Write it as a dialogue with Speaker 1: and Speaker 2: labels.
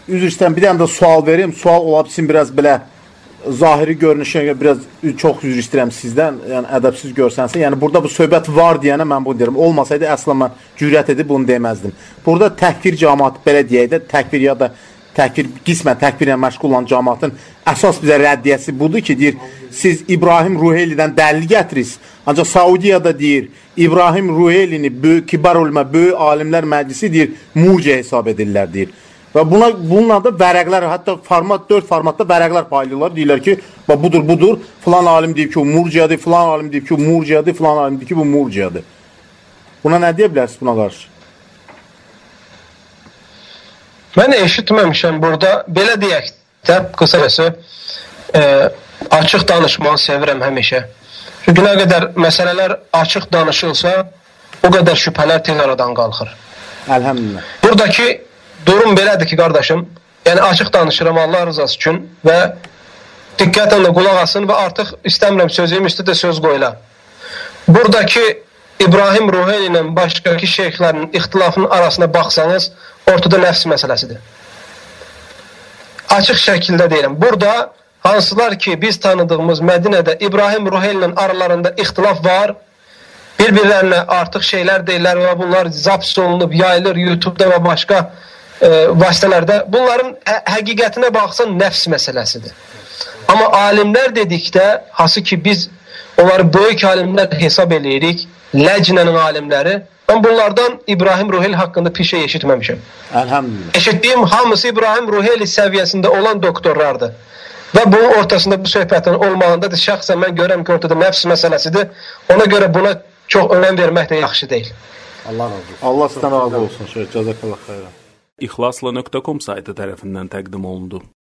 Speaker 1: üzr istəyirəm, bir dənə də sual verim. Sual ola bilsin biraz belə zahiri görünüşə biraz çox üzr istəyirəm sizdən. Yəni ədəbsiz görsənsə, yəni burada bu söhbət var deyənə mən bunu deyirəm. Olmasaydı əsla mən cürət edib bunu deməzdim. Burada təkfir cəmaatı belə deyək də, təkfir ya da təkfir qismən təkfirlə məşğul olan cəmaatın əsas bizə rəddiyəsi budur ki, deyir, siz İbrahim Ruhelidən dəlil gətirirsiniz. Ancaq Saudiyada deyir, İbrahim Ruhelini böyük kibar ulema, böyük alimlər məclisi deyir, murciə hesab edirlər deyir. Və bununla da vərəqlər, hətta 4 formatda vərəqlər paylayırlar. Deyirlər ki, budur, filan alim deyib ki, o murciədir, filan alim deyib ki, o murciədir, filan alim deyib ki, bu murciədir. Buna nə deyə bilərsiniz buna qarşı?
Speaker 2: Mən eşitməmişəm burada. Belə deyək də, qısacası, açıq danışmağı sevirəm həmişə. Çünki nə qədər məsələlər açıq danışılsa, o qədər şübhələr tez aradan qalxır.
Speaker 1: Əlhəmdülillah.
Speaker 2: Buradakı durum belədir ki, qardaşım, yəni açıq danışıram Allah rızası üçün və diqqətlə də qulaq asın və artıq istəmirəm sözüm üstə də söz qoyular. Buradakı İbrahim Ruheli ilə başqaki şeyxlərin ixtilafının arasına baxsanız, ortada nəfs məsələsidir. Açıq şəkildə deyirəm. Burada hansılar ki, biz tanıdığımız Mədinədə İbrahim Ruheli ilə aralarında ixtilaf var, bir-birlərinə artıq şeylər deyirlər və bunlar zaps olunub, yayılır YouTube-da və başqa vasitələrdə. Bunların həqiqətinə baxsan nəfs məsələsidir. Amma alimlər dedikdə, hansı ki biz onları böyük alimlər hesab eləyirik, ləcnənin alimləri, mən bunlardan İbrahim Ruheli haqqında bir şey eşitməmişəm.
Speaker 1: Əlhəmdülillah.
Speaker 2: Eşitdiyim hamısı İbrahim Ruheli səviyyəsində olan doktorlardır. Və bunun ortasında bu söhbətin olmağındadır. Şəxsən mən görürəm ki, ortada nəfs məsələsidir. Ona görə buna çox önəm vermək də yaxşı deyil.
Speaker 1: Allah razı olsun. Allah sizdən razı olsun. Cəzakallah xeyran.
Speaker 3: İxlasla.com saytı tərəfindən təqdim olundu.